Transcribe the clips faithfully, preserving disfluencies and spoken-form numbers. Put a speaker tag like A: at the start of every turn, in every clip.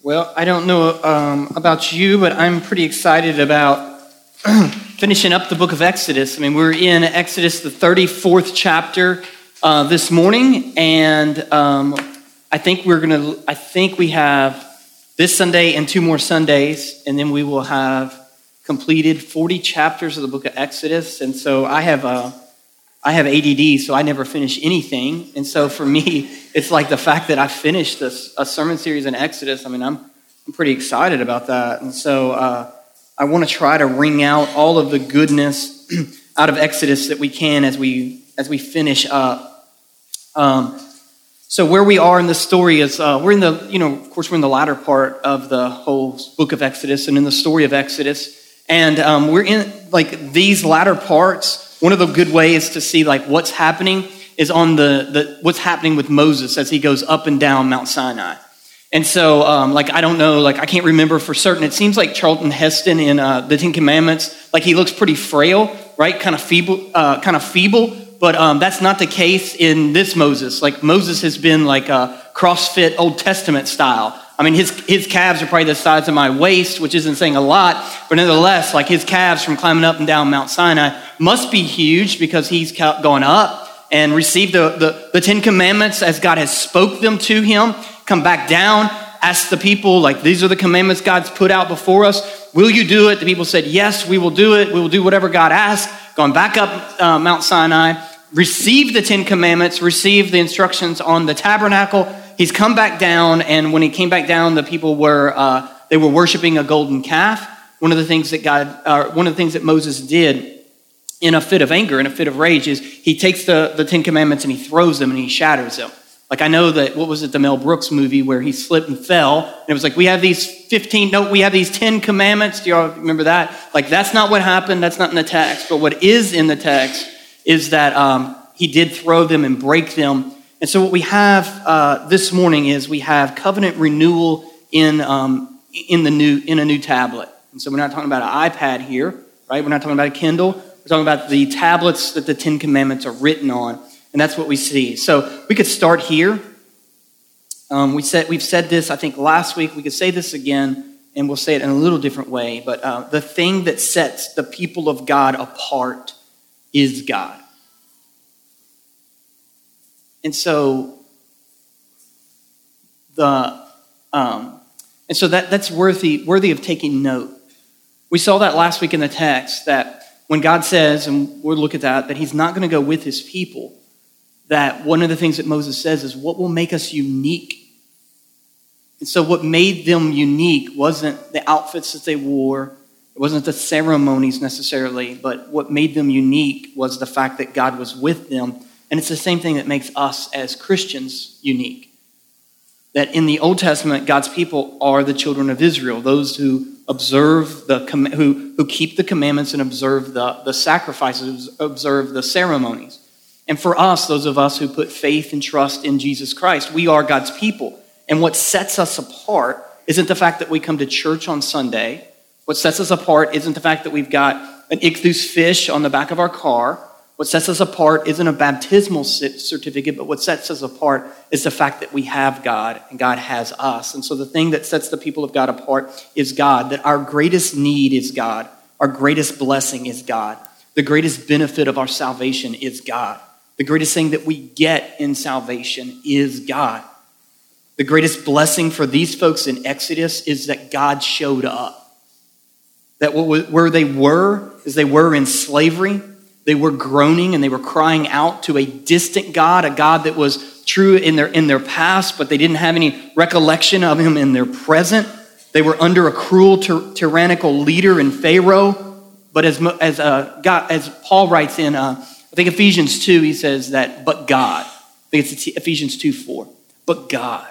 A: Well, I don't know um, about you, but I'm pretty excited about finishing up the book of Exodus. I mean, we're in Exodus, the thirty-fourth chapter uh, this morning, and um, I think we're gonna. I think we have this Sunday and two more Sundays, and then we will have completed forty chapters of the book of Exodus. And so I have uh, I have A D D, so I never finish anything. And so for me, it's like the fact that I finished this a sermon series in Exodus. I mean, I'm I'm pretty excited about that. And so uh, I want to try to wring out all of the goodness out of Exodus that we can as we as we finish up. Um, so where we are in the story is uh, we're in the you know of course we're in the latter part of the whole book of Exodus and in the story of Exodus, and um, we're in like these latter parts. One of the good ways to see like what's happening is on the, the what's happening with Moses as he goes up and down Mount Sinai. And so um, like I don't know, like I can't remember for certain. It seems like Charlton Heston in uh, the Ten Commandments, like he looks pretty frail, right? Kind of feeble, uh, kind of feeble. But um, that's not the case in this Moses. Like Moses has been like a CrossFit Old Testament style. I mean, his his calves are probably the size of my waist, which isn't saying a lot, but nevertheless, like his calves from climbing up and down Mount Sinai must be huge because he's gone up and received the, the, the Ten Commandments as God has spoke them to him, come back down, ask the people, like, these are the commandments God's put out before us. Will you do it? The people said, yes, we will do it. We will do whatever God asks. Gone back up uh, Mount Sinai, received the Ten Commandments, received the instructions on the tabernacle. He's come back down, and when he came back down, the people were uh, they were worshiping a golden calf. One of the things that God, uh, one of the things that Moses did in a fit of anger, in a fit of rage, is he takes the, the Ten Commandments and he throws them and he shatters them. Like I know that, what was it, the Mel Brooks movie where he slipped and fell, and it was like, we have these fifteen, no, we have these ten commandments. Do y'all remember that? Like that's not what happened, that's not in the text, but what is in the text is that um, he did throw them and break them. And so what we have uh, this morning is we have covenant renewal in um, in the new in a new tablet. And so we're not talking about an iPad here, right? We're not talking about a Kindle. We're talking about the tablets that the Ten Commandments are written on, and that's what we see. So we could start here. Um, we said we've said this, I think, last week. We could say this again, and we'll say it in a little different way. But uh, the thing that sets the people of God apart is God. And so the um, and so that that's worthy worthy of taking note. We saw that last week in the text that when God says, and we'll look at that, that he's not going to go with his people, that one of the things that Moses says is what will make us unique. And so what made them unique wasn't the outfits that they wore, it wasn't the ceremonies necessarily, but what made them unique was the fact that God was with them. And it's the same thing that makes us as Christians unique. That in the Old Testament, God's people are the children of Israel, those who observe the who who keep the commandments and observe the, the sacrifices, observe the ceremonies. And for us, those of us who put faith and trust in Jesus Christ, we are God's people. And what sets us apart isn't the fact that we come to church on Sunday. What sets us apart isn't the fact that we've got an ichthus fish on the back of our car. What sets us apart isn't a baptismal certificate, but what sets us apart is the fact that we have God and God has us. And so the thing that sets the people of God apart is God, that our greatest need is God. Our greatest blessing is God. The greatest benefit of our salvation is God. The greatest thing that we get in salvation is God. The greatest blessing for these folks in Exodus is that God showed up. That where they were is they were in slavery. They were groaning and they were crying out to a distant God, a God that was true in their in their past, but they didn't have any recollection of him in their present. They were under a cruel, ty- tyrannical leader in Pharaoh. But as as uh, God, as Paul writes in, uh, I think Ephesians two, he says that, but God. I think it's Ephesians two four. But God.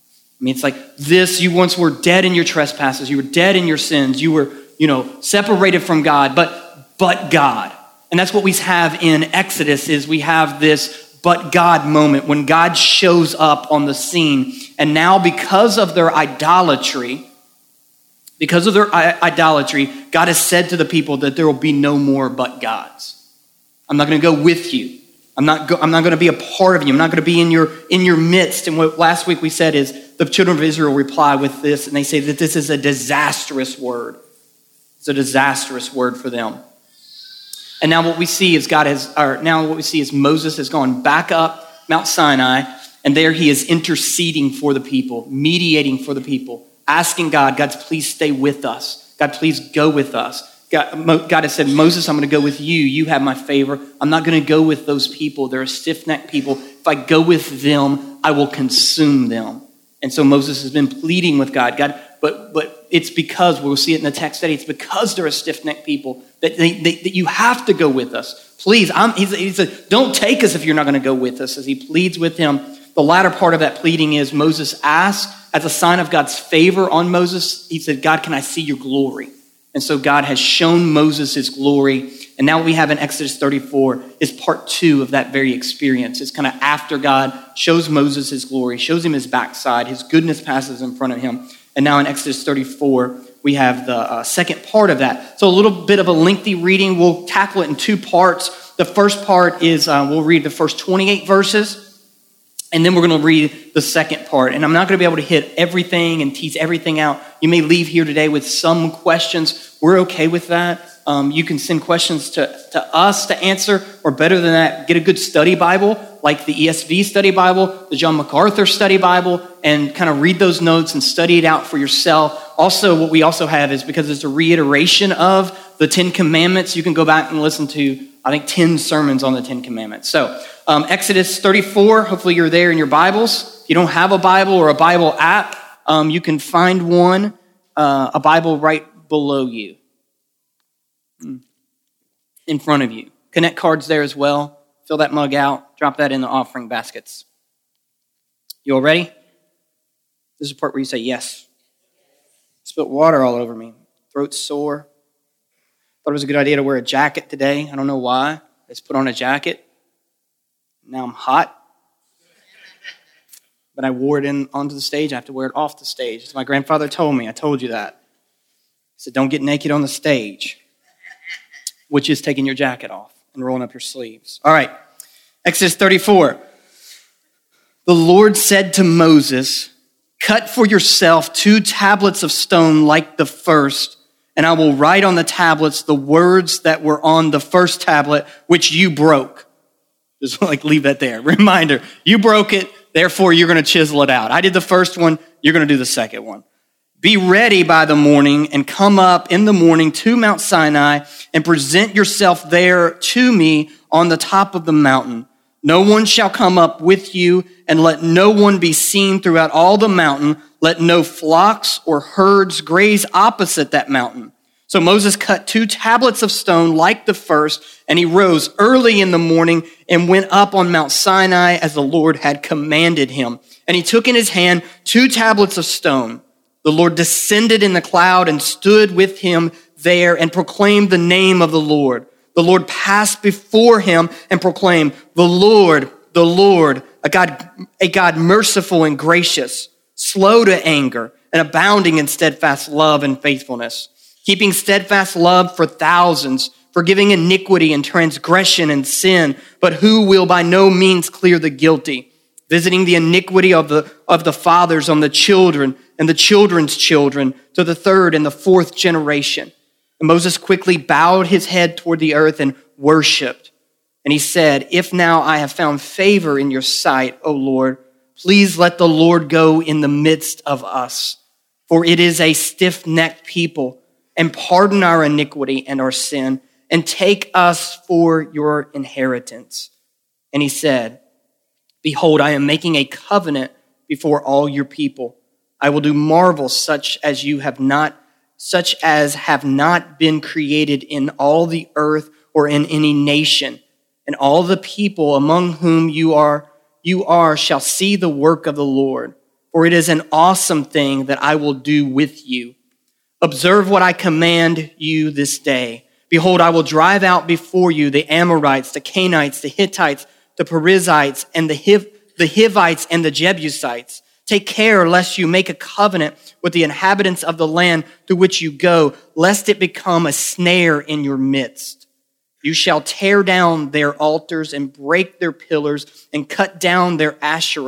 A: I mean, it's like this, you once were dead in your trespasses. You were dead in your sins. You were, you know, separated from God, but but God. And that's what we have in Exodus is we have this but God moment when God shows up on the scene. And now because of their idolatry, because of their idolatry, God has said to the people that there will be no more but gods. I'm not going to go with you. I'm not, go, I'm not going to be a part of you. I'm not going to be in your, in your midst. And what last week we said is the children of Israel reply with this, and they say that this is a disastrous word. It's a disastrous word for them. And now what we see is God has, or now what we see is Moses has gone back up Mount Sinai, and there he is interceding for the people, mediating for the people, asking God, God, please stay with us. God, please go with us. God, God has said, Moses, I'm going to go with you. You have my favor. I'm not going to go with those people. They're a stiff-necked people. If I go with them, I will consume them. And so Moses has been pleading with God. God, but but it's because, we'll see it in the text today, it's because they're a stiff-necked people that, they, they, that you have to go with us. Please, I'm, he's, he said, don't take us if you're not going to go with us, as he pleads with him. The latter part of that pleading is Moses asked, as a sign of God's favor on Moses, he said, God, can I see your glory? And so God has shown Moses his glory. And now what we have in Exodus thirty-four is part two of that very experience. It's kind of after God shows Moses his glory, shows him his backside, his goodness passes in front of him. And now in Exodus thirty-four, we have the uh, second part of that. So a little bit of a lengthy reading. We'll tackle it in two parts. The first part is uh, we'll read the first twenty-eight verses. And then we're going to read the second part. And I'm not going to be able to hit everything and tease everything out. You may leave here today with some questions. We're okay with that. Um, you can send questions to, to us to answer, or better than that, get a good study Bible, like the E S V study Bible, the John MacArthur study Bible, and kind of read those notes and study it out for yourself. Also, what we also have is, because it's a reiteration of the Ten Commandments, you can go back and listen to, I think, ten sermons on the Ten Commandments. So um, Exodus thirty-four, hopefully you're there in your Bibles. If you don't have a Bible or a Bible app, um, you can find one, uh, a Bible right below you, in front of you. Connect cards there as well. Fill that mug out. Drop that in the offering baskets. You all ready? This is the part where you say yes. Spilled water all over me. Throat's sore. Thought it was a good idea to wear a jacket today. I don't know why. I just put on a jacket. Now I'm hot. But I wore it in onto the stage. I have to wear it off the stage. As my grandfather told me. I told you that. He said, don't get naked on the stage, which is taking your jacket off and rolling up your sleeves. All right. Exodus thirty-four. The Lord said to Moses, cut for yourself two tablets of stone like the first, and I will write on the tablets the words that were on the first tablet, which you broke. Just like leave that there. Reminder, you broke it, therefore you're going to chisel it out. I did the first one, you're going to do the second one. Be ready by the morning and come up in the morning to Mount Sinai and present yourself there to me on the top of the mountain. No one shall come up with you, and let no one be seen throughout all the mountain. Let no flocks or herds graze opposite that mountain. So Moses cut two tablets of stone like the first, and he rose early in the morning and went up on Mount Sinai as the Lord had commanded him. And he took in his hand two tablets of stone. The Lord descended in the cloud and stood with him there and proclaimed the name of the Lord. The Lord passed before him and proclaimed, the Lord, the Lord, a God, a God merciful and gracious, slow to anger and abounding in steadfast love and faithfulness, keeping steadfast love for thousands, forgiving iniquity and transgression and sin, but who will by no means clear the guilty, visiting the iniquity of the, of the fathers on the children and the children's children to the third and the fourth generation. And Moses quickly bowed his head toward the earth and worshiped. And he said, if now I have found favor in your sight, O Lord, please let the Lord go in the midst of us. For it is a stiff-necked people, and pardon our iniquity and our sin, and take us for your inheritance. And he said, behold, I am making a covenant before all your people. I will do marvels such as you have not, such as have not been created in all the earth or in any nation. And all the people among whom you are, you are shall see the work of the Lord. For it is an awesome thing that I will do with you. Observe what I command you this day. Behold, I will drive out before you the Amorites, the Canaanites, the Hittites, the Perizzites, and the Hiv- the Hivites and the Jebusites. Take care lest you make a covenant with the inhabitants of the land through which you go, lest it become a snare in your midst. You shall tear down their altars and break their pillars and cut down their asherim.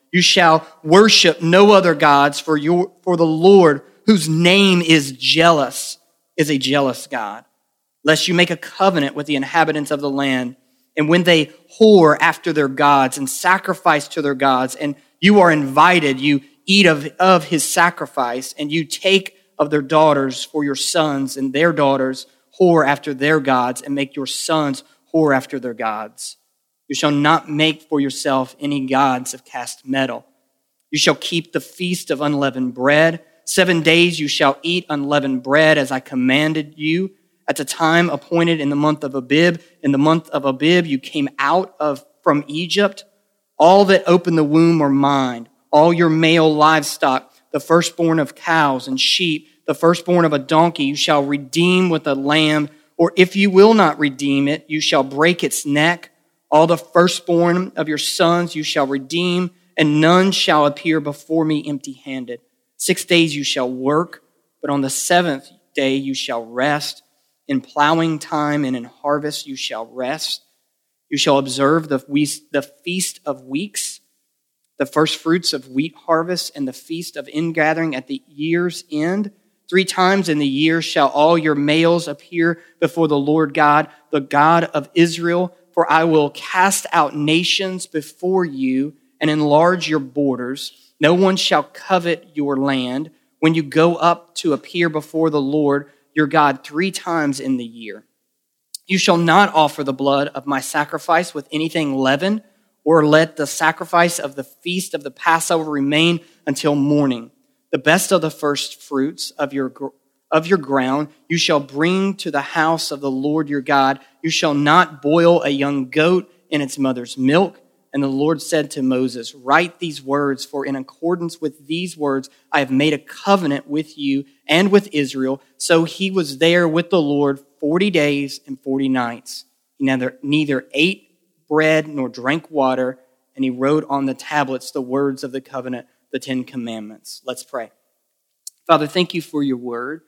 A: You shall worship no other gods, for your for the Lord, whose name is jealous, is a jealous God. Lest you make a covenant with the inhabitants of the land, and when they whore after their gods and sacrifice to their gods, and you are invited, you eat of, of his sacrifice, and you take of their daughters for your sons, and their daughters whore after their gods, and make your sons whore after their gods. You shall not make for yourself any gods of cast metal. You shall keep the feast of unleavened bread. Seven days you shall eat unleavened bread as I commanded you. At the time appointed in the month of Abib, in the month of Abib you came out of from Egypt. All that open the womb are mine. All your male livestock, the firstborn of cows and sheep, the firstborn of a donkey, you shall redeem with a lamb. Or if you will not redeem it, you shall break its neck. All the firstborn of your sons you shall redeem, and none shall appear before me empty-handed. Six days you shall work, but on the seventh day you shall rest. In plowing time and in harvest you shall rest. You shall observe the the feast of weeks, the first fruits of wheat harvest, and the feast of ingathering at the year's end. Three times in the year shall all your males appear before the Lord God, the God of Israel. For I will cast out nations before you and enlarge your borders. No one shall covet your land when you go up to appear before the Lord your God three times in the year. You shall not offer the blood of my sacrifice with anything leavened, or let the sacrifice of the feast of the Passover remain until morning. The best of the first fruits of your of your ground you shall bring to the house of the Lord your God. You shall not boil a young goat in its mother's milk. And the Lord said to Moses, write these words, for in accordance with these words I have made a covenant with you and with Israel. So he was there with the Lord forty days and forty nights. He neither, neither ate bread nor drank water, and he wrote on the tablets the words of the covenant, the Ten Commandments. Let's pray. Father, thank you for your word,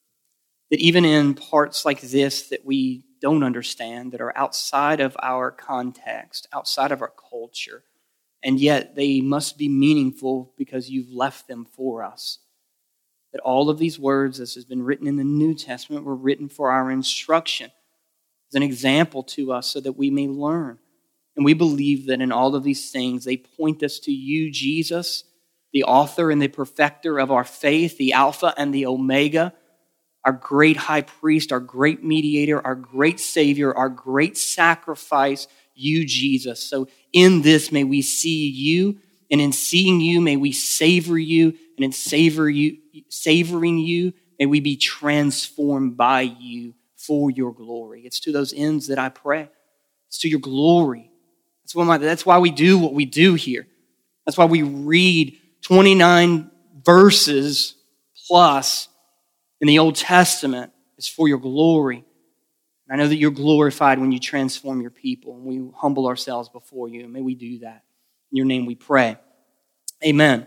A: that even in parts like this that we don't understand, that are outside of our context, outside of our culture, and yet they must be meaningful because you've left them for us. That all of these words, as has been written in the New Testament, were written for our instruction, as an example to us so that we may learn. And we believe that in all of these things, they point us to you, Jesus, the author and the perfecter of our faith, the Alpha and the Omega, our great high priest, our great mediator, our great Savior, our great sacrifice, you, Jesus. So in this, may we see you, and in seeing you, may we savor you, and in savor you, savoring you, may we be transformed by you for your glory. It's to those ends that I pray. It's to your glory. That's why, my, that's why we do what we do here. That's why we read twenty-nine verses plus in the Old Testament. Is for your glory. I know that you're glorified when you transform your people, and we humble ourselves before you. And may we do that. In your name we pray. Amen.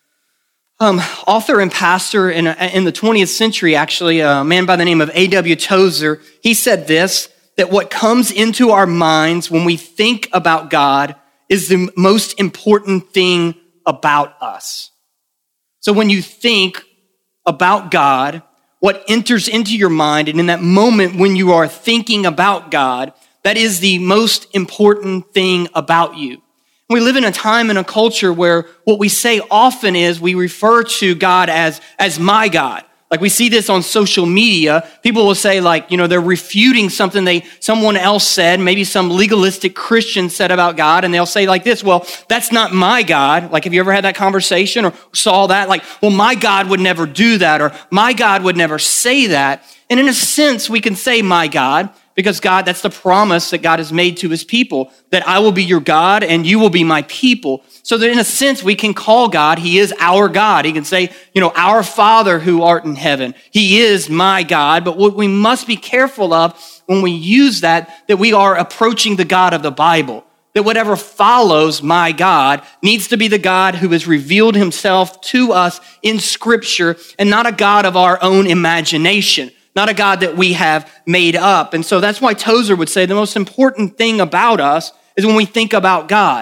A: Um, author and pastor in, in the twentieth century, actually, a man by the name of A W Tozer, he said this, that what comes into our minds when we think about God is the most important thing about us. So when you think about God, what enters into your mind, and in that moment when you are thinking about God, that is the most important thing about you. We live in a time and a culture where what we say often is we refer to God as, as my God. Like we see this on social media. People will say like, you know, they're refuting something they someone else said, maybe some legalistic Christian said about God, and they'll say like this, well, that's not my God. Like, have you ever had that conversation or saw that? Like, well, my God would never do that, or my God would never say that. And in a sense, we can say my God, because God, that's the promise that God has made to his people, that I will be your God and you will be my people. So that in a sense, we can call God, he is our God. He can say, you know, our Father who art in heaven, he is my God. But what we must be careful of when we use that, that we are approaching the God of the Bible. That whatever follows my God needs to be the God who has revealed himself to us in Scripture, and not a God of our own imagination. Not a God that we have made up. And so that's why Tozer would say the most important thing about us is when we think about God.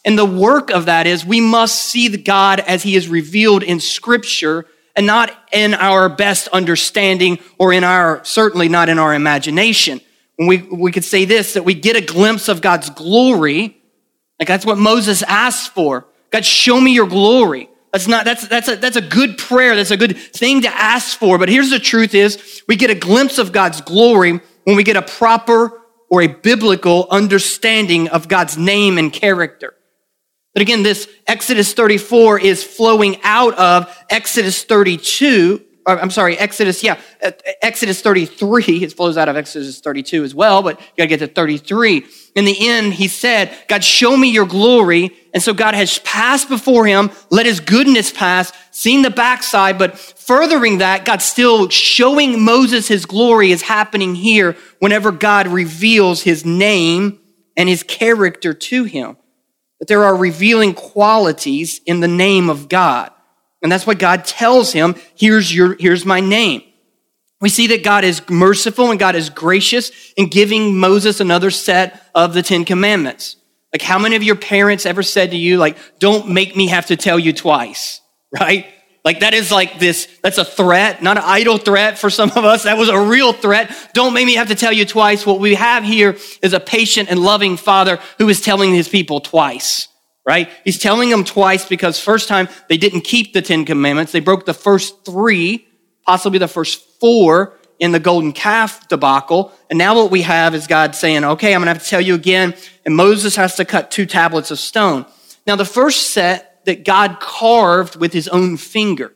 A: And the work of that is we must see the God as he is revealed in Scripture and not in our best understanding or in our, certainly not in our imagination. When we, we could say this, that we get a glimpse of God's glory, like that's what Moses asked for. God, show me your glory. That's not, that's, that's a, that's a good prayer. That's a good thing to ask for. But here's the truth is, we get a glimpse of God's glory when we get a proper or a biblical understanding of God's name and character. But again, this Exodus thirty-four is flowing out of Exodus thirty-two. Or, I'm sorry, Exodus, yeah, Exodus thirty-three. It flows out of Exodus thirty-two as well, but you gotta get to thirty-three. In the end, he said, God, show me your glory. And so God has passed before him, let his goodness pass, seen the backside, but furthering that, God's still showing Moses his glory is happening here whenever God reveals his name and his character to him. That there are revealing qualities in the name of God. And that's what God tells him, here's your, here's my name. We see that God is merciful and God is gracious in giving Moses another set of the Ten Commandments. Like how many of your parents ever said to you, like, don't make me have to tell you twice, right? Like that is like this, that's a threat, not an idle threat for some of us. That was a real threat. Don't make me have to tell you twice. What we have here is a patient and loving father who is telling his people twice, right? He's telling them twice because first time they didn't keep the Ten Commandments. They broke the first three, possibly the first four in the golden calf debacle. And now what we have is God saying, okay, I'm gonna have to tell you again. And Moses has to cut two tablets of stone. Now the first set that God carved with his own finger.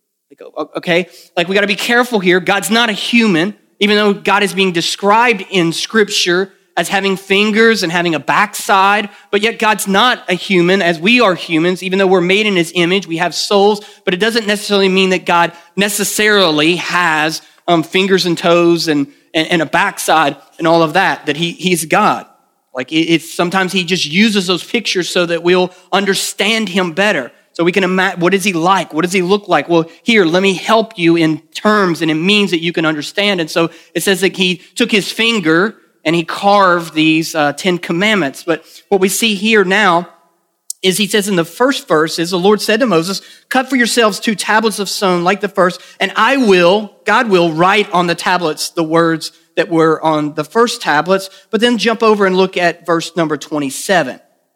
A: Okay, like we gotta be careful here. God's not a human, even though God is being described in Scripture as having fingers and having a backside, but yet God's not a human as we are humans, even though we're made in his image, we have souls, but it doesn't necessarily mean that God necessarily has um, fingers and toes and, and, and a backside and all of that, that he, he's God. Like it, it's sometimes he just uses those pictures so that we'll understand him better. So we can imagine, what is he like? What does he look like? Well, here, let me help you in terms and in means that you can understand. And so it says that he took his finger and he carved these uh, Ten Commandments. But what we see here now is he says in the first verse is the Lord said to Moses, cut for yourselves two tablets of stone like the first, and I will, God will write on the tablets the words that were on the first tablets. But then jump over and look at verse number twenty-seven.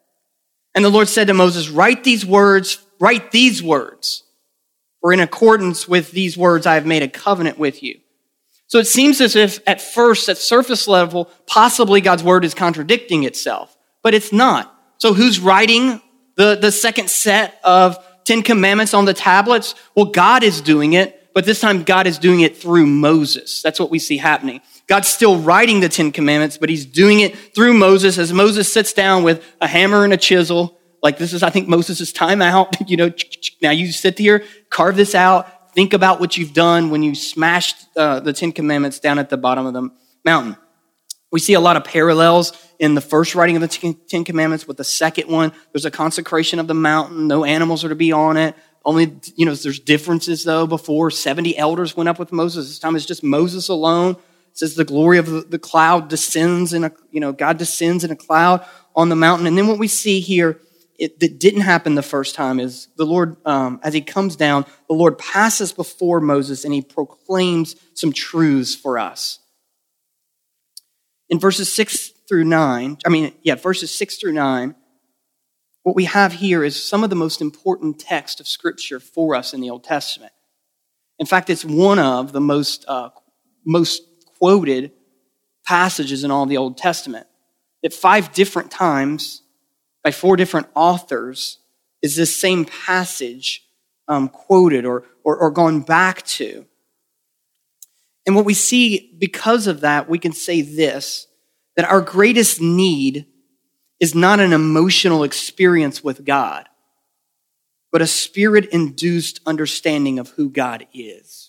A: And the Lord said to Moses, write these words, write these words, for in accordance with these words I have made a covenant with you. So it seems as if at first, at surface level, possibly God's word is contradicting itself, but it's not. So who's writing the, the second set of Ten Commandments on the tablets? Well, God is doing it, but this time God is doing it through Moses. That's what we see happening. God's still writing the Ten Commandments, but he's doing it through Moses as Moses sits down with a hammer and a chisel. Like this is, I think, Moses' time out. You know, now you sit here, carve this out. Think about what you've done when you smashed uh, the Ten Commandments down at the bottom of the mountain. We see a lot of parallels in the first writing of the Ten Commandments with the second one. There's a consecration of the mountain. No animals are to be on it. Only, you know, there's differences though. Before seventy elders went up with Moses. This time it's just Moses alone. It says the glory of the cloud descends in a, you know, God descends in a cloud on the mountain. And then what we see here It, that didn't happen the first time is the Lord, um, as he comes down, the Lord passes before Moses and he proclaims some truths for us. In verses six through nine, I mean, yeah, verses six through nine, what we have here is some of the most important text of Scripture for us in the Old Testament. In fact, it's one of the most, uh, most quoted passages in all the Old Testament. At five different times, by four different authors, is this same passage um, quoted or, or, or gone back to. And what we see because of that, we can say this, that our greatest need is not an emotional experience with God, but a spirit-induced understanding of who God is.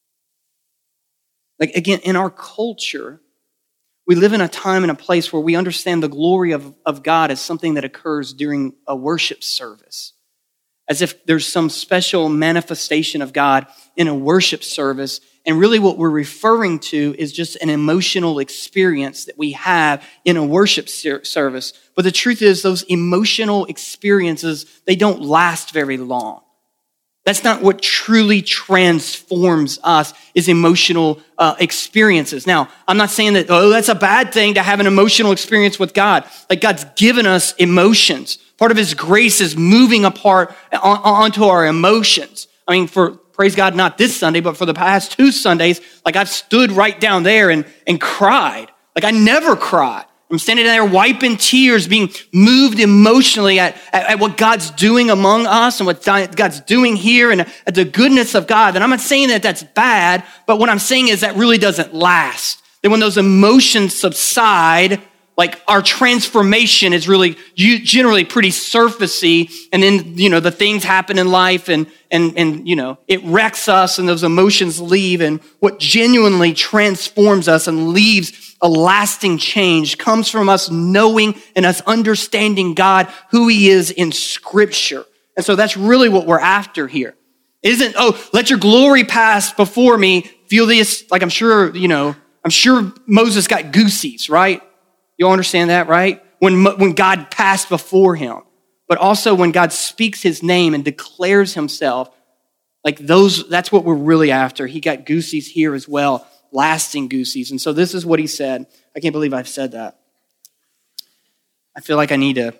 A: Like again, in our culture, we live in a time and a place where we understand the glory of, of God as something that occurs during a worship service. as if there's some special manifestation of God in a worship service. And really what we're referring to is just an emotional experience that we have in a worship service. But the truth is, those emotional experiences, they don't last very long. That's not what truly transforms us, is emotional uh, experiences. Now, I'm not saying that, oh, that's a bad thing to have an emotional experience with God. Like, God's given us emotions. Part of his grace is moving apart on, onto our emotions. I mean, for, praise God, not this Sunday, but for the past two Sundays, like I've stood right down there and, and cried. Like I never cry. I'm standing there wiping tears, being moved emotionally at, at, at what God's doing among us and what God's doing here and at the goodness of God. And I'm not saying that that's bad, but what I'm saying is that really doesn't last. That when those emotions subside, like our transformation is really generally pretty surfacey, and then, you know, the things happen in life and, and, and, you know, it wrecks us and those emotions leave, and what genuinely transforms us and leaves a lasting change comes from us knowing and us understanding God, who he is in Scripture. And so that's really what we're after here. It isn't, oh, let your glory pass before me. Feel this, like I'm sure, you know, I'm sure Moses got goosies, right? You all understand that, right? When, when God passed before him, but also when God speaks his name and declares himself, like those, that's what we're really after. He got goosies here as well, lasting goosies. And so this is what he said. I can't believe I've said that. I feel like I need to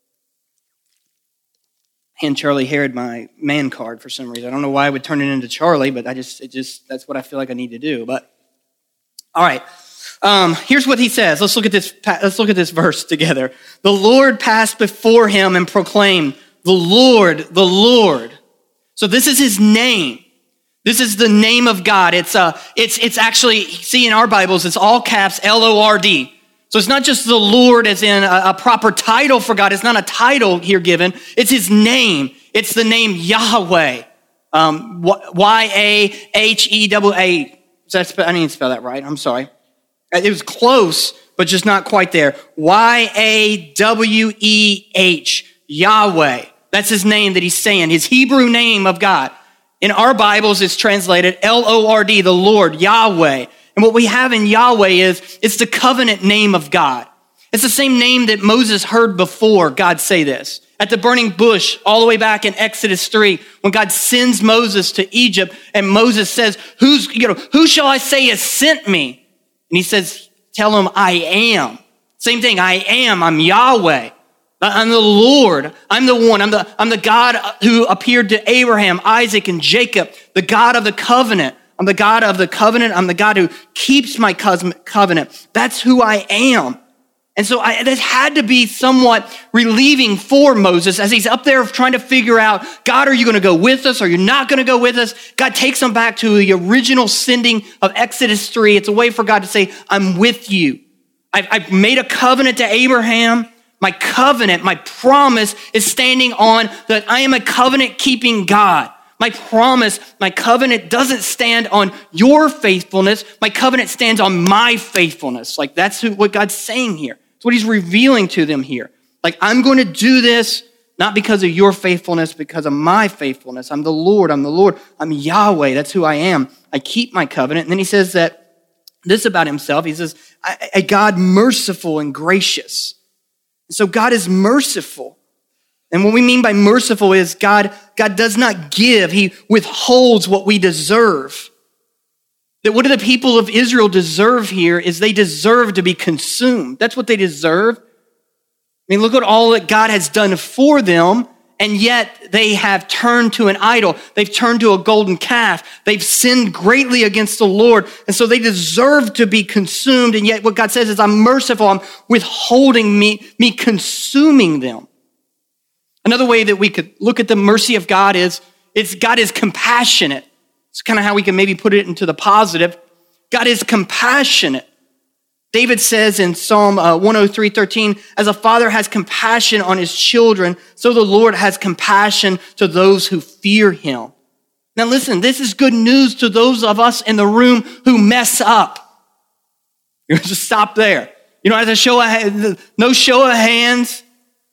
A: hand Charlie Harrod my man card for some reason. I don't know why I would turn it into Charlie, but I just, it just, that's what I feel like I need to do. But all right. Um, here's what he says. Let's look at this. Let's look at this verse together. The Lord passed before him and proclaimed, the Lord, the Lord. So this is his name. This is the name of God. It's uh, it's it's actually, see in our Bibles, it's all caps L O R D. So it's not just the Lord as in a, a proper title for God. It's not a title here given. It's his name. It's the name Yahweh. Um, Y A H E W A. I didn't spell that right. I'm sorry. It was close, but just not quite there. Y A W E H, Yahweh. That's his name that he's saying, his Hebrew name of God. In our Bibles, it's translated L O R D, the Lord, Yahweh. And what we have in Yahweh is, it's the covenant name of God. It's the same name that Moses heard before God say this. At the burning bush, all the way back in Exodus three, when God sends Moses to Egypt, and Moses says, "Who's, you know, who shall I say has sent me?" And he says, tell him I am. Same thing, I am, I'm Yahweh. I'm the Lord. I'm the one. I'm the, I'm the God who appeared to Abraham, Isaac, and Jacob, the God of the covenant. I'm the God of the covenant. I'm the God who keeps my covenant. That's who I am. And so I, this had to be somewhat relieving for Moses as he's up there trying to figure out, God, are you going to go with us? Are you not going to go with us? God takes him back to the original sending of Exodus three. It's a way for God to say, I'm with you. I've, I've made a covenant to Abraham. My covenant, my promise is standing on that I am a covenant-keeping God. My promise, my covenant doesn't stand on your faithfulness. My covenant stands on my faithfulness. Like that's who, what God's saying here. It's what he's revealing to them here. Like I'm going to do this not because of your faithfulness, because of my faithfulness. I'm the Lord, I'm the Lord, I'm Yahweh. That's who I am. I keep my covenant. And then he says that this about himself. He says, a God merciful and gracious. So God is merciful. And what we mean by merciful is God, God does not give. He withholds what we deserve. That what do the people of Israel deserve here is they deserve to be consumed. That's what they deserve. I mean, look at all that God has done for them, and yet they have turned to an idol. They've turned to a golden calf. They've sinned greatly against the Lord, and so they deserve to be consumed, and yet what God says is, I'm merciful. I'm withholding me, me consuming them. Another way that we could look at the mercy of God is, it's God is compassionate. It's kind of how we can maybe put it into the positive. God is compassionate. David says in Psalm one oh three thirteen, as a father has compassion on his children, so the Lord has compassion to those who fear him. Now listen, this is good news to those of us in the room who mess up. You just stop there. You don't have to show a, no show of hands.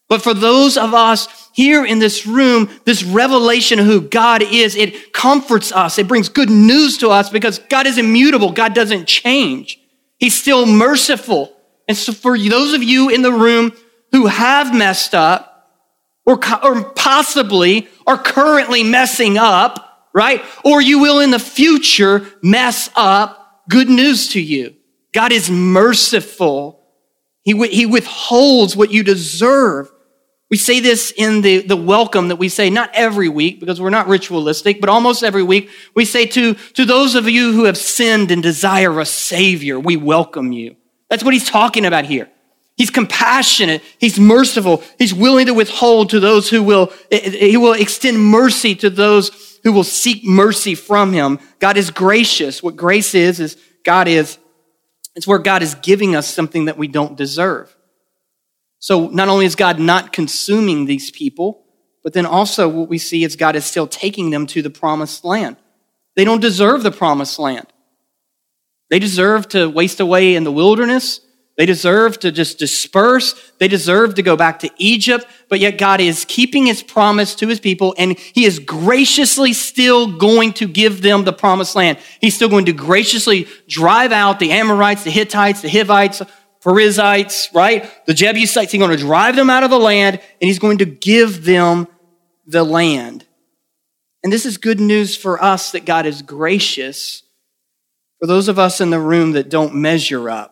A: But for those of us here in this room, this revelation of who God is, it comforts us. It brings good news to us because God is immutable. God doesn't change. He's still merciful. And so for those of you in the room who have messed up or, or possibly are currently messing up, right? Or you will in the future mess up, good news to you. God is merciful. He, he withholds what you deserve. We say this in the, the welcome that we say, not every week because we're not ritualistic, but almost every week. We say to, to those of you who have sinned and desire a Savior, we welcome you. That's what he's talking about here. He's compassionate. He's merciful. He's willing to withhold to those who will, he will extend mercy to those who will seek mercy from him. God is gracious. What grace is, is God is, it's where God is giving us something that we don't deserve. So not only is God not consuming these people, but then also what we see is God is still taking them to the promised land. They don't deserve the promised land. They deserve to waste away in the wilderness. They deserve to just disperse. They deserve to go back to Egypt. But yet God is keeping his promise to his people, and he is graciously still going to give them the promised land. He's still going to graciously drive out the Amorites, the Hittites, the Hivites, Perizzites, right? The Jebusites. He's going to drive them out of the land, and he's going to give them the land. And this is good news for us that God is gracious. For those of us in the room that don't measure up,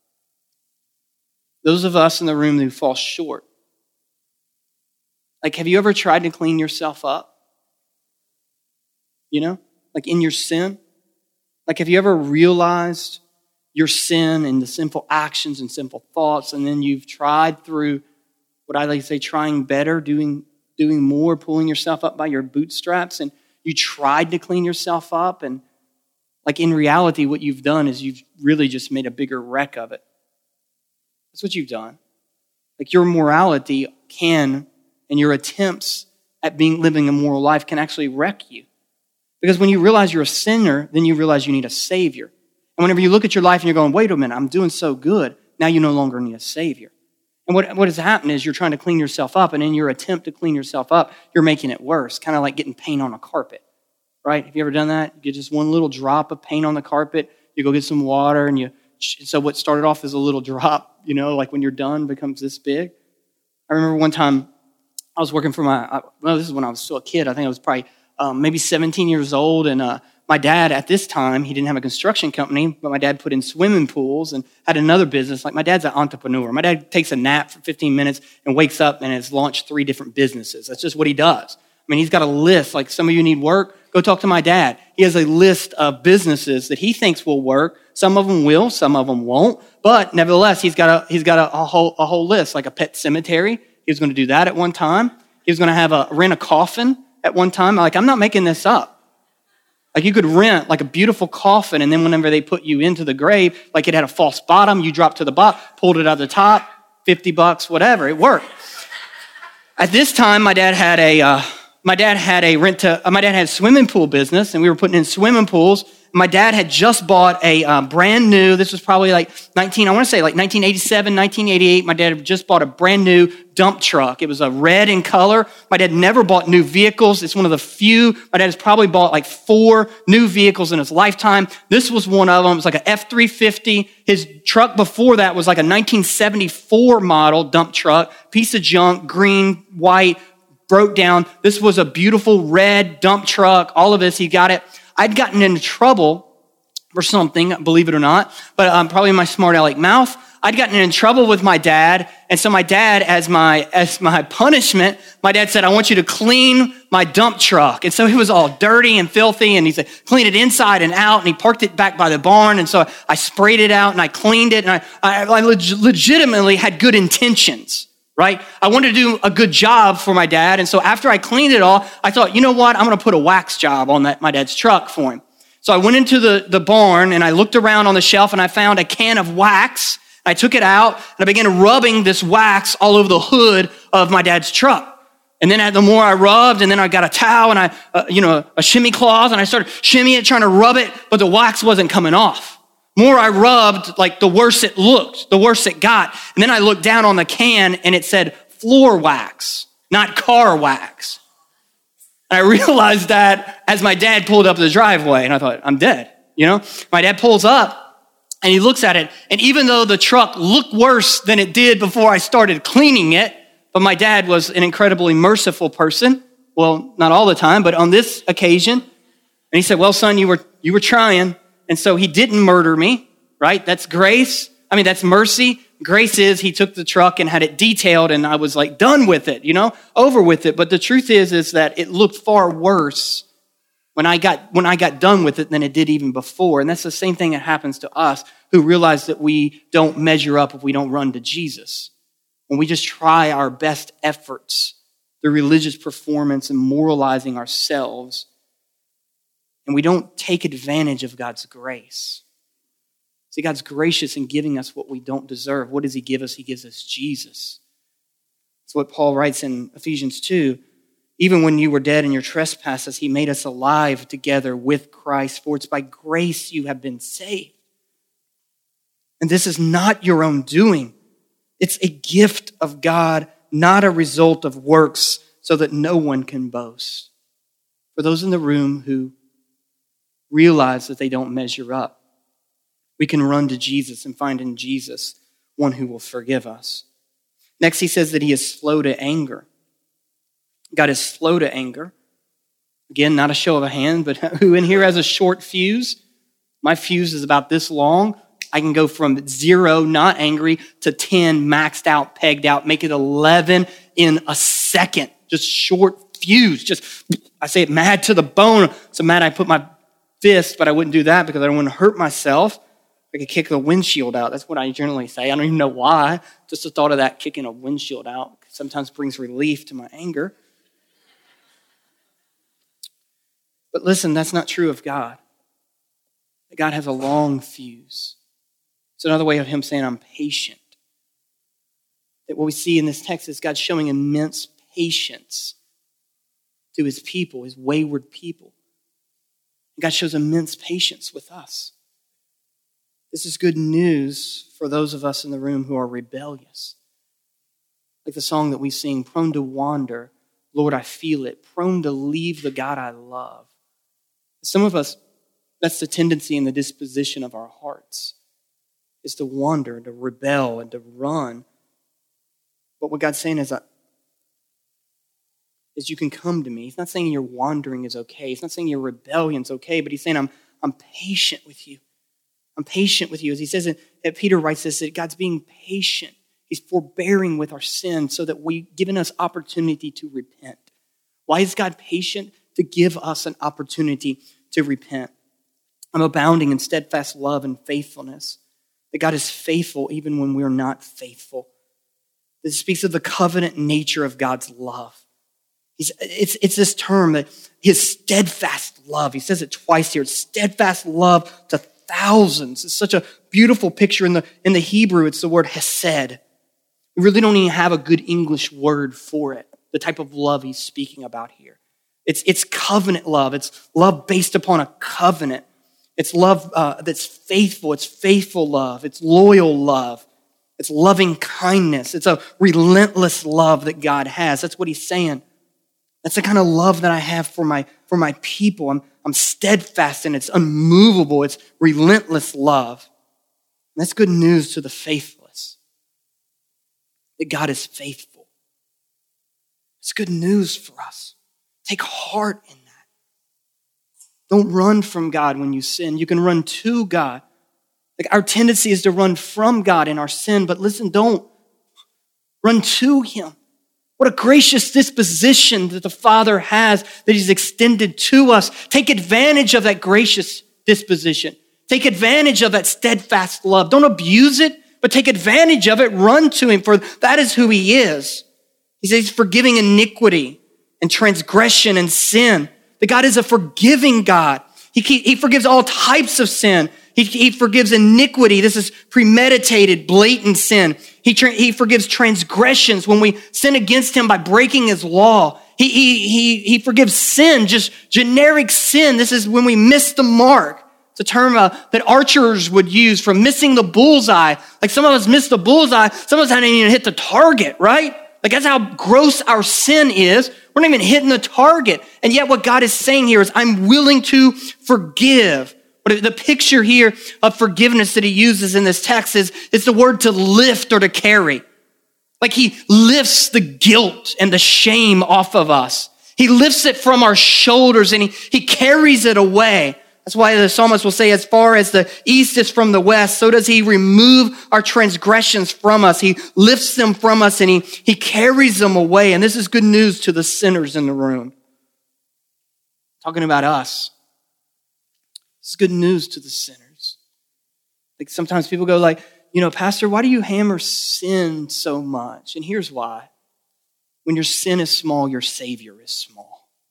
A: those of us in the room who fall short. Like, have you ever tried to clean yourself up? You know, like in your sin? Like, have you ever realized your sin and the sinful actions and sinful thoughts, and then you've tried through what I like to say, trying better, doing, doing more, pulling yourself up by your bootstraps, and you tried to clean yourself up, and like in reality, what you've done is you've really just made a bigger wreck of it. That's what you've done. Like your morality can, and your attempts at being living a moral life can actually wreck you. Because when you realize you're a sinner, then you realize you need a Savior. And whenever you look at your life and you're going, wait a minute, I'm doing so good, now you no longer need a Savior. And what, what has happened is you're trying to clean yourself up, and in your attempt to clean yourself up, you're making it worse, kind of like getting paint on a carpet, right? Have you ever done that? You get just one little drop of paint on the carpet, you go get some water, and you, so what started off as a little drop, you know, like when you're done, becomes this big. I remember one time I was working for my, well, this is when I was still a kid. I think I was probably um, maybe seventeen years old, and uh, my dad at this time, he didn't have a construction company, but my dad put in swimming pools and had another business. Like my dad's an entrepreneur. My dad takes a nap for fifteen minutes and wakes up and has launched three different businesses. That's just what he does. I mean, he's got a list. Like some of you need work, go talk to my dad. He has a list of businesses that he thinks will work. Some of them will, some of them won't. But nevertheless, he's got a he's got a, a whole a whole list, like a pet cemetery. He was going to do that at one time. He was going to have a rent a coffin at one time. Like, I'm not making this up. Like you could rent like a beautiful coffin, and then whenever they put you into the grave, like it had a false bottom, you dropped to the bottom, pulled it out of the top, fifty bucks, whatever, it worked. At this time, my dad had a uh, my dad had a rent to uh, my dad had a swimming pool business, and we were putting in swimming pools. My dad had just bought a uh, brand new, this was probably like nineteen, I want to say like nineteen eighty-seven, nineteen eighty-eight. My dad had just bought a brand new dump truck. It was a red in color. My dad never bought new vehicles. It's one of the few. My dad has probably bought like four new vehicles in his lifetime. This was one of them. It was like an F three fifty. His truck before that was like a nineteen seventy-four model dump truck, piece of junk, green, white, broke down. This was a beautiful red dump truck. All of this, he got it. I'd gotten into trouble for something, believe it or not, but um, probably my smart aleck mouth. I'd gotten in trouble with my dad, and so my dad, as my as my punishment, my dad said, I want you to clean my dump truck. And so he was all dirty and filthy, and he said, clean it inside and out, and he parked it back by the barn, and so I sprayed it out, and I cleaned it, and I, I, I leg- legitimately had good intentions. Right? I wanted to do a good job for my dad. And so after I cleaned it all, I thought, you know what? I'm going to put a wax job on that my dad's truck for him. So I went into the, the barn and I looked around on the shelf and I found a can of wax. I took it out and I began rubbing this wax all over the hood of my dad's truck. And then the more I rubbed, and then I got a towel and I, uh, you know, a shimmy cloth, and I started shimmying it, trying to rub it, but the wax wasn't coming off. More I rubbed, like the worse it looked, the worse it got. And then I looked down on the can and it said floor wax, not car wax. And I realized that as my dad pulled up the driveway, and I thought, I'm dead, you know? My dad pulls up, and he looks at it, and even though the truck looked worse than it did before I started cleaning it, but my dad was an incredibly merciful person, well, not all the time, but on this occasion, and he said, well, son, you were you were trying, and so he didn't murder me, right? That's grace. I mean, that's mercy. Grace is he took the truck and had it detailed, and I was like done with it, you know, over with it. But the truth is, is that it looked far worse when I got when I got done with it than it did even before. And that's the same thing that happens to us who realize that we don't measure up if we don't run to Jesus. When we just try our best efforts through religious performance and moralizing ourselves, and we don't take advantage of God's grace. See, God's gracious in giving us what we don't deserve. What does he give us? He gives us Jesus. That's what Paul writes in Ephesians two. Even when you were dead in your trespasses, he made us alive together with Christ. For it's by grace you have been saved. And this is not your own doing. It's a gift of God, not a result of works, so that no one can boast. For those in the room who realize that they don't measure up, we can run to Jesus and find in Jesus one who will forgive us. Next, he says that he is slow to anger. God is slow to anger. Again, not a show of a hand, but who in here has a short fuse? My fuse is about this long. I can go from zero, not angry, to ten, maxed out, pegged out, make it eleven in a second. Just short fuse. Just, I say it mad to the bone. So mad I put my fist, but I wouldn't do that because I don't want to hurt myself. I could kick the windshield out. That's what I generally say. I don't even know why. Just the thought of that kicking a windshield out sometimes brings relief to my anger. But listen, that's not true of God. God has a long fuse. It's another way of him saying, I'm patient. That what we see in this text is God showing immense patience to his people, his wayward people. And God shows immense patience with us. This is good news for those of us in the room who are rebellious. Like the song that we sing, prone to wander, Lord, I feel it, prone to leave the God I love. Some of us, that's the tendency and the disposition of our hearts, is to wander, to rebel, and to run. But what God's saying is, uh, is you can come to me. He's not saying your wandering is okay. He's not saying your rebellion is okay, but he's saying, I'm, I'm patient with you. I'm patient with you. As he says, that Peter writes this, that God's being patient. He's forbearing with our sin so that we've given us opportunity to repent. Why is God patient? To give us an opportunity to repent. I'm abounding in steadfast love and faithfulness. That God is faithful even when we're not faithful. This speaks of the covenant nature of God's love. He's, it's, it's this term, that his steadfast love. He says it twice here. It's steadfast love to thousands. It's such a beautiful picture. In the, in the Hebrew, it's the word hesed. We really don't even have a good English word for it, the type of love he's speaking about here. It's, it's covenant love. It's love based upon a covenant. It's love uh, that's faithful. It's faithful love. It's loyal love. It's loving kindness. It's a relentless love that God has. That's what he's saying. That's the kind of love that I have for my, for my people. I'm, I'm steadfast and it's unmovable. It's relentless love. And that's good news to the faithless. That God is faithful. It's good news for us. Take heart in that. Don't run from God when you sin. You can run to God. Like our tendency is to run from God in our sin, but listen, don't. Run to him. What a gracious disposition that the Father has that he's extended to us. Take advantage of that gracious disposition. Take advantage of that steadfast love. Don't abuse it, but take advantage of it. Run to him, for that is who he is. He says he's forgiving iniquity and transgression and sin. That God is a forgiving God. He, he forgives all types of sin. He, he forgives iniquity. This is premeditated, blatant sin. He, tra- he forgives transgressions when we sin against him by breaking his law. He, he, he, he forgives sin, just generic sin. This is when we miss the mark. It's a term uh, that archers would use for missing the bullseye. Like some of us missed the bullseye. Some of us hadn't even hit the target, right? Like that's how gross our sin is. We're not even hitting the target. And yet what God is saying here is, I'm willing to forgive. But the picture here of forgiveness that he uses in this text is, is the word to lift or to carry. Like he lifts the guilt and the shame off of us. He lifts it from our shoulders and he, he carries it away. That's why the psalmist will say, as far as the east is from the west, so does he remove our transgressions from us. He lifts them from us and he, he carries them away. And this is good news to the sinners in the room. Talking about us. It's good news to the sinners. Like sometimes people go like, you know, Pastor, why do you hammer sin so much? And here's why. When your sin is small, your Savior is small.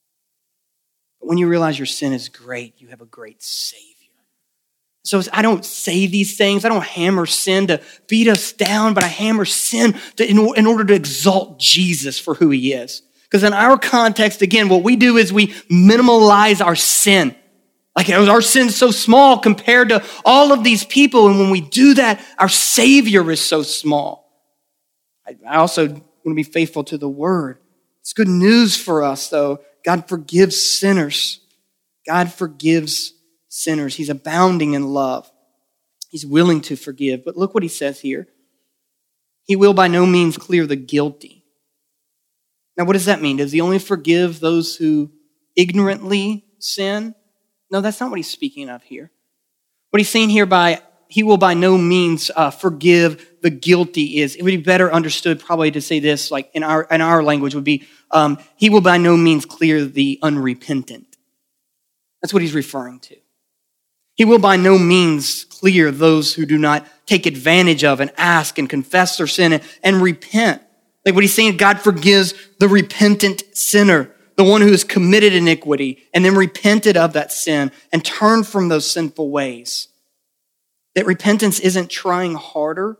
A: But when you realize your sin is great, you have a great Savior. So I don't say these things. I don't hammer sin to beat us down, but I hammer sin to, in, in order to exalt Jesus for who he is. Because in our context, again, what we do is we minimalize our sin. Like our sin's so small compared to all of these people. And when we do that, our Savior is so small. I also want to be faithful to the word. It's good news for us, though. God forgives sinners. God forgives sinners. He's abounding in love. He's willing to forgive. But look what he says here. He will by no means clear the guilty. Now, what does that mean? Does he only forgive those who ignorantly sin? No, that's not what he's speaking of here. What he's saying here by he will by no means uh, forgive the guilty is, it would be better understood probably to say this, like in our in our language would be, um, he will by no means clear the unrepentant. That's what he's referring to. He will by no means clear those who do not take advantage of and ask and confess their sin and, and repent. Like what he's saying, God forgives the repentant sinner, the one who has committed iniquity and then repented of that sin and turned from those sinful ways. That repentance isn't trying harder.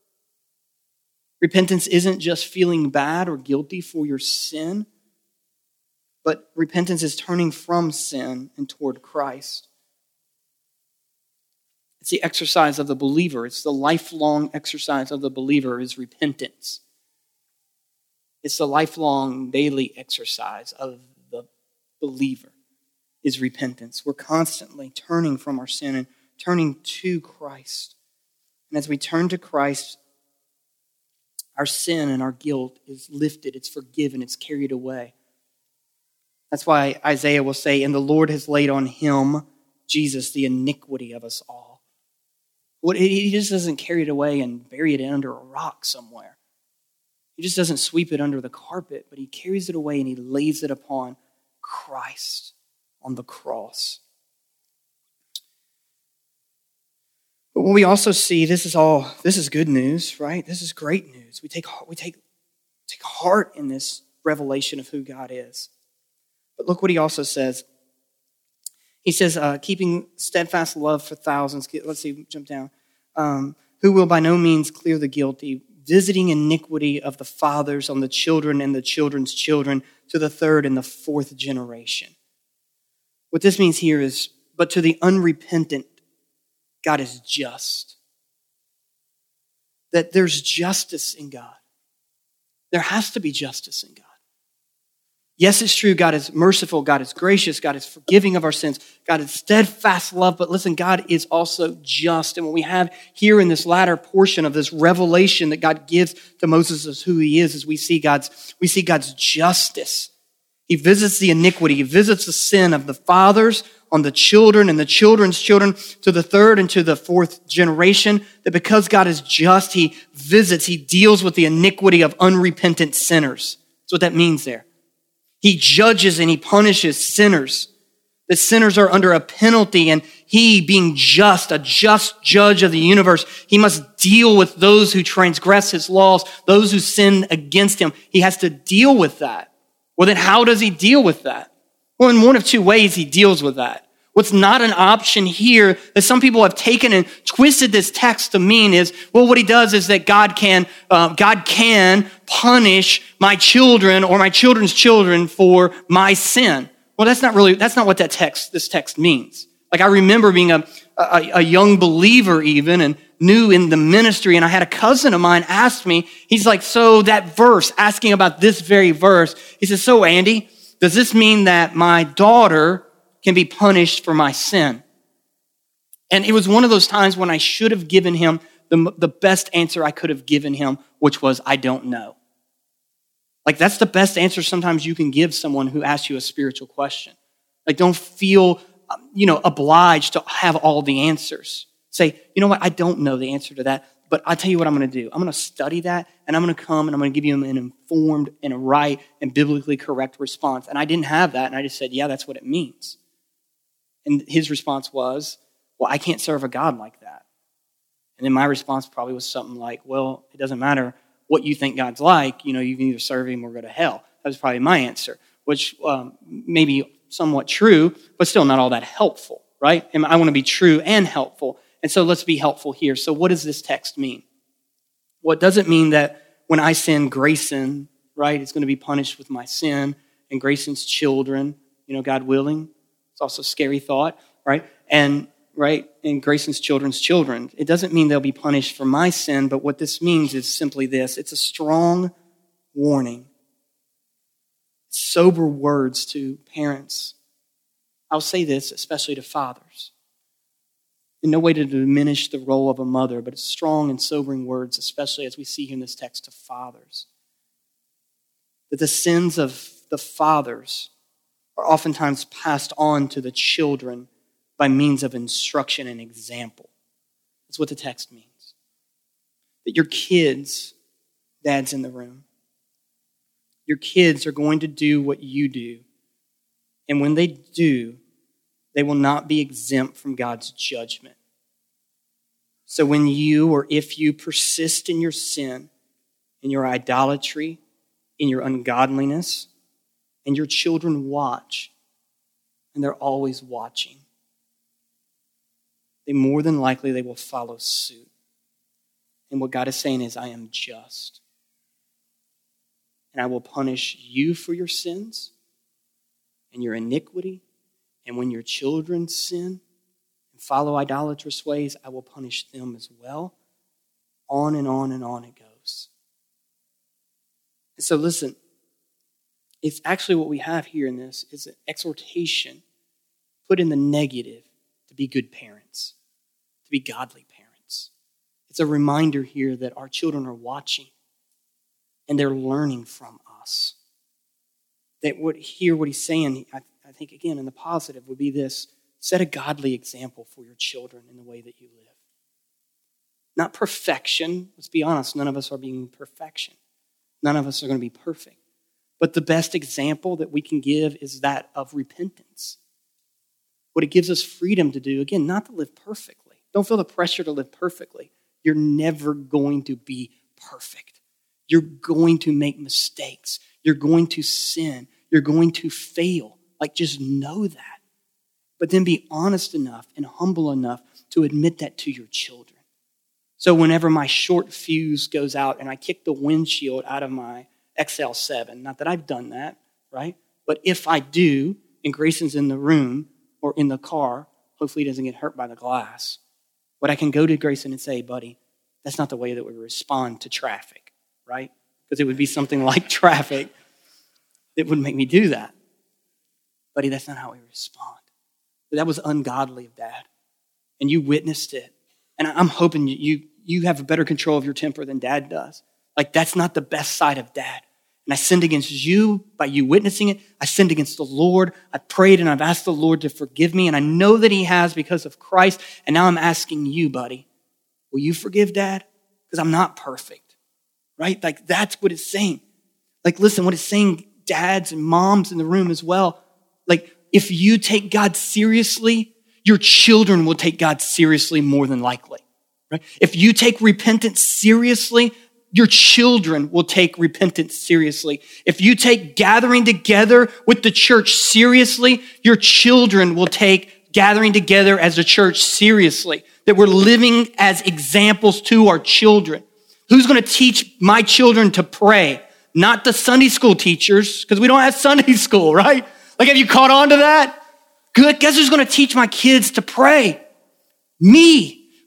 A: Repentance isn't just feeling bad or guilty for your sin, but repentance is turning from sin and toward Christ. It's the exercise of the believer. It's the lifelong exercise of the believer is repentance. It's the lifelong daily exercise of the believer is repentance. We're constantly turning from our sin and turning to Christ. And as we turn to Christ, our sin and our guilt is lifted, it's forgiven, it's carried away. That's why Isaiah will say, and the Lord has laid on him, Jesus, the iniquity of us all. He just doesn't carry it away and bury it under a rock somewhere. He just doesn't sweep it under the carpet, but he carries it away and he lays it upon Christ on the cross. But what we also see, this is all, this is good news, right? This is great news. We take, we take, take heart in this revelation of who God is. But look what he also says. He says, uh, keeping steadfast love for thousands. Let's see, jump down. Um, who will by no means clear the guilty, visiting iniquity of the fathers on the children and the children's children to the third and the fourth generation. What this means here is, but to the unrepentant, God is just. That there's justice in God. There has to be justice in God. Yes, it's true. God is merciful. God is gracious. God is forgiving of our sins. God is steadfast love. But listen, God is also just. And what we have here in this latter portion of this revelation that God gives to Moses as who he is, is we see God's, we see God's justice. He visits the iniquity. He visits the sin of the fathers on the children and the children's children to the third and to the fourth generation. That because God is just, he visits, he deals with the iniquity of unrepentant sinners. That's what that means there. He judges and he punishes sinners. The sinners are under a penalty, and he, being just, a just judge of the universe, he must deal with those who transgress his laws, those who sin against him. He has to deal with that. Well, then how does he deal with that? Well, in one of two ways he deals with that. What's not an option here that some people have taken and twisted this text to mean is, well, what he does is that God can, uh, God can punish my children or my children's children for my sin. Well, that's not really, that's not what that text, this text means. Like I remember being a, a, a young believer even, and new in the ministry. And I had a cousin of mine ask me, he's like, so that verse, asking about this very verse, he says, so Andy, does this mean that my daughter can be punished for my sin? And it was one of those times when I should have given him the, the best answer I could have given him, which was, I don't know. Like, that's the best answer sometimes you can give someone who asks you a spiritual question. Like, don't feel, you know, obliged to have all the answers. Say, you know what, I don't know the answer to that, but I'll tell you what I'm going to do. I'm going to study that, and I'm going to come, and I'm going to give you an informed and a right and biblically correct response. And I didn't have that, and I just said, yeah, that's what it means. And his response was, well, I can't serve a God like that. And then my response probably was something like, well, it doesn't matter what you think God's like. You know, you can either serve him or go to hell. That was probably my answer, which um, may be somewhat true, but still not all that helpful, right? And I want to be true and helpful. And so let's be helpful here. So what does this text mean? Well, it doesn't mean that when I sin, Grayson, right, is going to be punished with my sin, and Grayson's children, you know, God willing. It's also a scary thought, right? And right, and Grayson's children's children. It doesn't mean they'll be punished for my sin, but what this means is simply this. It's a strong warning. Sober words to parents. I'll say this, especially to fathers. In no way to diminish the role of a mother, but it's strong and sobering words, especially as we see here in this text, to fathers. That the sins of the fathers are oftentimes passed on to the children by means of instruction and example. That's what the text means. That your kids, dads in the room, your kids are going to do what you do. And when they do, they will not be exempt from God's judgment. So when you or if you persist in your sin, in your idolatry, in your ungodliness, and your children watch, and they're always watching, they more than likely they will follow suit. And what God is saying is, I am just. And I will punish you for your sins and your iniquity. And when your children sin and follow idolatrous ways, I will punish them as well. On and on and on it goes. And so listen, it's actually what we have here in this is an exhortation put in the negative to be good parents, to be godly parents. It's a reminder here that our children are watching and they're learning from us. That what here, what he's saying, I, I think again in the positive would be this: set a godly example for your children in the way that you live. Not perfection. Let's be honest, none of us are being perfection. None of us are going to be perfect. But the best example that we can give is that of repentance. What it gives us freedom to do, again, not to live perfectly. Don't feel the pressure to live perfectly. You're never going to be perfect. You're going to make mistakes. You're going to sin. You're going to fail. Like, just know that. But then be honest enough and humble enough to admit that to your children. So whenever my short fuse goes out and I kick the windshield out of my X L seven, not that I've done that, right? But if I do, and Grayson's in the room or in the car, hopefully he doesn't get hurt by the glass, but I can go to Grayson and say, buddy, that's not the way that we respond to traffic, right? Because it would be something like traffic that would make me do that. Buddy, that's not how we respond. But that was ungodly of Dad. And you witnessed it. And I'm hoping you, you have a better control of your temper than Dad does. Like, that's not the best side of Dad. And I sinned against you by you witnessing it. I sinned against the Lord. I prayed and I've asked the Lord to forgive me. And I know that he has because of Christ. And now I'm asking you, buddy, will you forgive Dad? Because I'm not perfect, right? Like, that's what it's saying. Like, listen, what it's saying, dads and moms in the room as well. Like, if you take God seriously, your children will take God seriously more than likely, right? If you take repentance seriously, your children will take repentance seriously. If you take gathering together with the church seriously, your children will take gathering together as a church seriously. That we're living as examples to our children. Who's going to teach my children to pray? Not the Sunday school teachers, because we don't have Sunday school, right? Like, have you caught on to that? Good. Guess who's going to teach my kids to pray? Me. Who's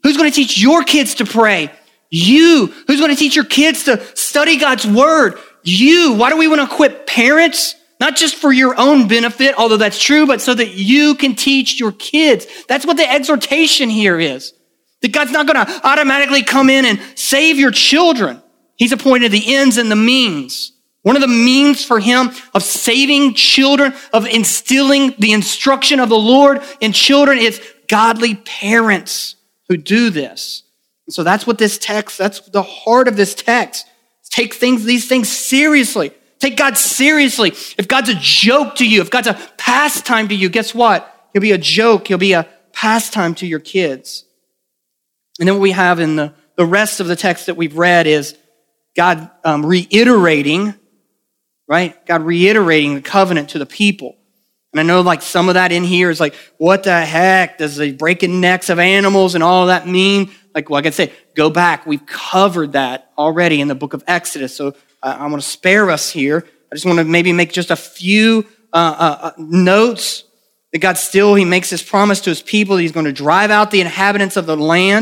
A: Who's going to teach your kids to pray? You. Who's going to teach your kids to study God's word? You. Why do we want to equip parents? Not just for your own benefit, although that's true, but so that you can teach your kids. That's what the exhortation here is. That God's not going to automatically come in and save your children. He's appointed the ends and the means. One of the means for him of saving children, of instilling the instruction of the Lord in children is godly parents who do this. And so that's what this text, that's the heart of this text. Take things, these things seriously. Take God seriously. If God's a joke to you, if God's a pastime to you, guess what? He'll be a joke. He'll be a pastime to your kids. And then what we have in the, the rest of the text that we've read is God um, reiterating, right? God reiterating the covenant to the people. And I know like some of that in here is like, what the heck does the breaking necks of animals and all of that mean? Like, well, I can say, go back. We've covered that already in the book of Exodus. So uh, I'm going to spare us here. I just want to maybe make just a few uh, uh, notes that God still, he makes this promise to his people. He's going to drive out the inhabitants of the land.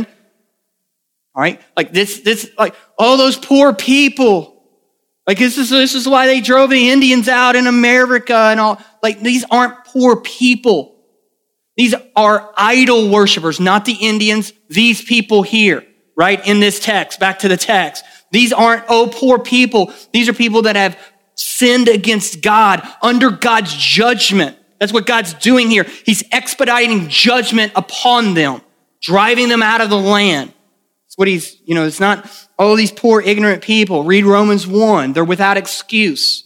A: All right. Like this, this, like all those poor people. Like this is, this is why they drove the Indians out in America and all. Like these aren't poor people. These are idol worshipers, not the Indians. These people here, right? In this text, back to the text. These aren't, oh, poor people. These are people that have sinned against God under God's judgment. That's what God's doing here. He's expediting judgment upon them, driving them out of the land. It's what he's, you know, it's not, oh, these poor ignorant people. Read Romans one. They're without excuse.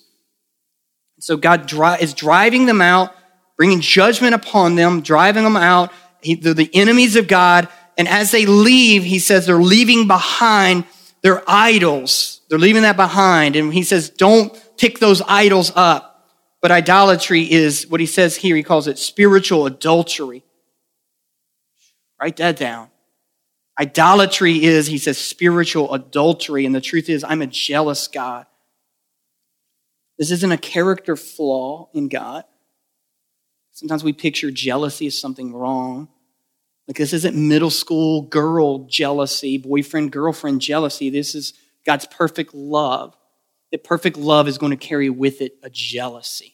A: So God dri- is driving them out, bringing judgment upon them, driving them out. He, they're the enemies of God. And as they leave, he says they're leaving behind their idols. They're leaving that behind. And he says, don't pick those idols up. But idolatry is what he says here. He calls it spiritual adultery. Write that down. Idolatry is, he says, spiritual adultery. And the truth is, I'm a jealous God. This isn't a character flaw in God. Sometimes we picture jealousy as something wrong. Like this isn't middle school girl jealousy, boyfriend, girlfriend jealousy. This is God's perfect love. That perfect love is going to carry with it a jealousy.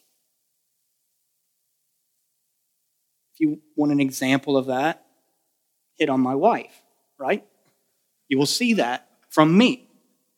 A: If you want an example of that, hit on my wife, right? You will see that from me.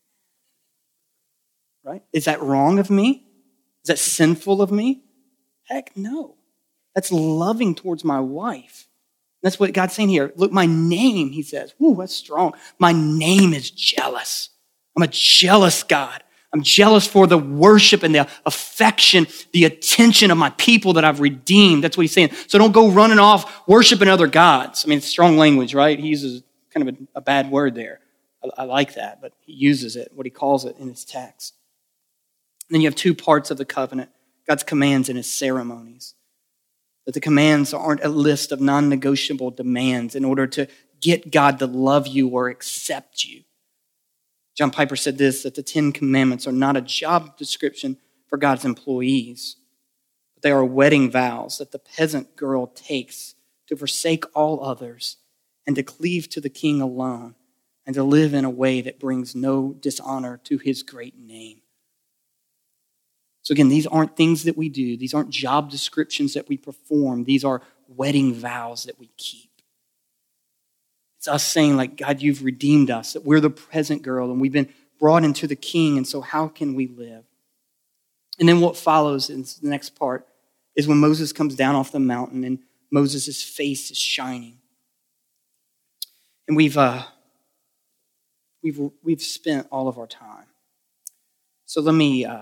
A: Right? Is that wrong of me? Is that sinful of me? Heck no. That's loving towards my wife. That's what God's saying here. Look, my name, he says. Ooh, that's strong. My name is jealous. I'm a jealous God. I'm jealous for the worship and the affection, the attention of my people that I've redeemed. That's what he's saying. So don't go running off worshiping other gods. I mean, it's strong language, right? He uses kind of a, a bad word there. I, I like that, but he uses it, what he calls it in his text. And then you have two parts of the covenant, God's commands and his ceremonies. That the commands aren't a list of non-negotiable demands in order to get God to love you or accept you. John Piper said this, that the Ten Commandments are not a job description for God's employees, but they are wedding vows that the peasant girl takes to forsake all others and to cleave to the king alone and to live in a way that brings no dishonor to his great name. So again, these aren't things that we do. These aren't job descriptions that we perform. These are wedding vows that we keep. It's us saying, like, God, you've redeemed us, that we're the present girl and we've been brought into the king, and so how can we live? And then what follows in the next part is when Moses comes down off the mountain and Moses' face is shining. And we've, uh, we've, we've spent all of our time. So let me, uh,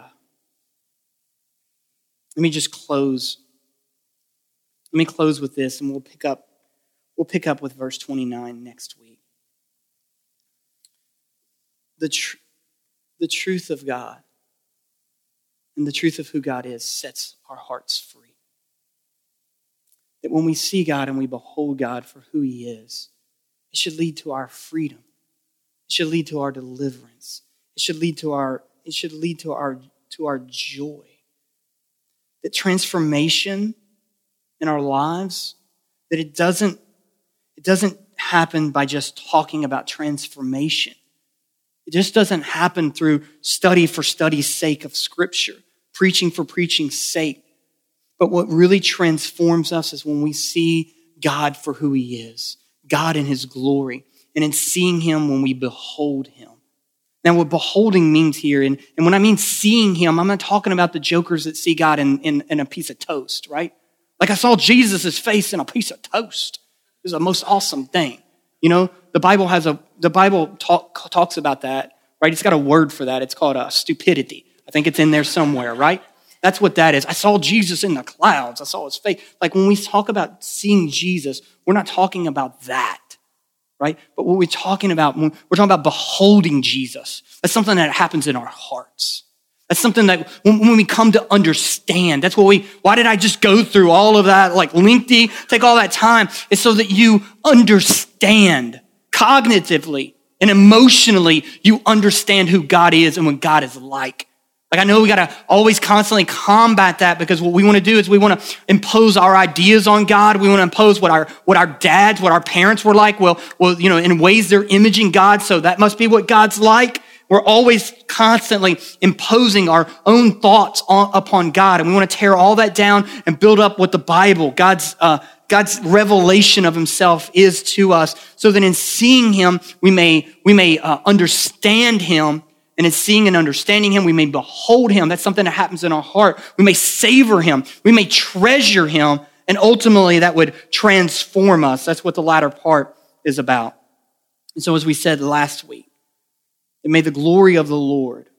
A: let me just close. Let me close with this, and we'll pick up We'll pick up with verse twenty-nine next week. The, tr- the truth of God and the truth of who God is sets our hearts free. That when we see God and we behold God for who he is, it should lead to our freedom. It should lead to our deliverance. It should lead to our, it should lead to our, to our joy. That transformation in our lives, that it doesn't It doesn't happen by just talking about transformation. It just doesn't happen through study for study's sake of Scripture, preaching for preaching's sake. But what really transforms us is when we see God for who he is, God in his glory, and in seeing him when we behold him. Now, what beholding means here, and, and when I mean seeing him, I'm not talking about the jokers that see God in, in, in a piece of toast, right? Like I saw Jesus' face in a piece of toast. It was the most awesome thing. You know, the Bible has a, the Bible talk, talks about that, right? It's got a word for that. It's called uh, stupidity. I think it's in there somewhere, right? That's what that is. I saw Jesus in the clouds. I saw his face. Like when we talk about seeing Jesus, we're not talking about that, right? But what we're talking about, we're talking about beholding Jesus. That's something that happens in our hearts. That's something that when, when we come to understand, that's what we, why did I just go through all of that, like lengthy, take all that time? It's so that you understand cognitively and emotionally, you understand who God is and what God is like. Like I know we got to always constantly combat that because what we want to do is we want to impose our ideas on God. We want to impose what our what our dads, what our parents were like. Well, well, you know, in ways they're imaging God, so that must be what God's like. We're always constantly imposing our own thoughts on, upon God, and we want to tear all that down and build up what the Bible, God's uh, God's revelation of himself is to us, so that in seeing him, we may we may uh, understand him. And in seeing and understanding him, we may behold him. That's something that happens in our heart. We may savor him. We may treasure him. And ultimately, that would transform us. That's what the latter part is about. And so as we said last week, and may the glory of the Lord,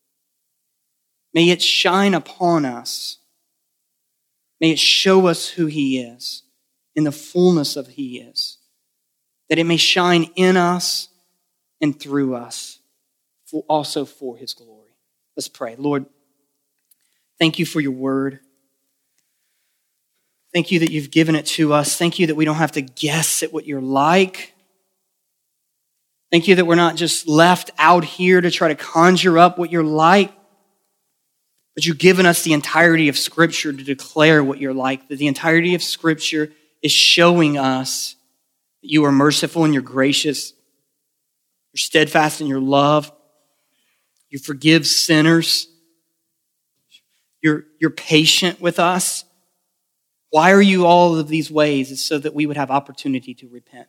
A: may it shine upon us. May it show us who he is in the fullness of who he is. That it may shine in us and through us. For also for his glory. Let's pray. Lord, thank you for your word. Thank you that you've given it to us. Thank you that we don't have to guess at what you're like. Thank you that we're not just left out here to try to conjure up what you're like, but you've given us the entirety of Scripture to declare what you're like. That the entirety of Scripture is showing us that you are merciful and you're gracious. You're steadfast in your love. You forgive sinners. You're, you're patient with us. Why are you all of these ways? It's so that we would have opportunity to repent.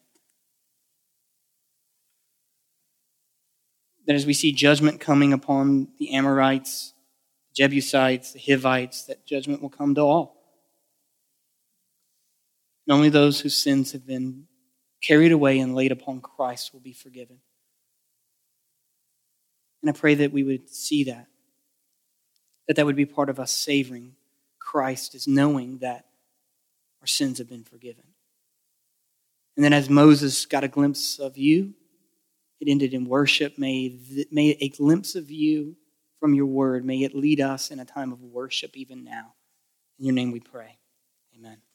A: That as we see judgment coming upon the Amorites, the Jebusites, the Hivites, that judgment will come to all. And only those whose sins have been carried away and laid upon Christ will be forgiven. And I pray that we would see that. That that would be part of us savoring Christ, is knowing that our sins have been forgiven. And then as Moses got a glimpse of you, it ended in worship. May, may a glimpse of you from your word, may it lead us in a time of worship even now. In your name we pray. Amen.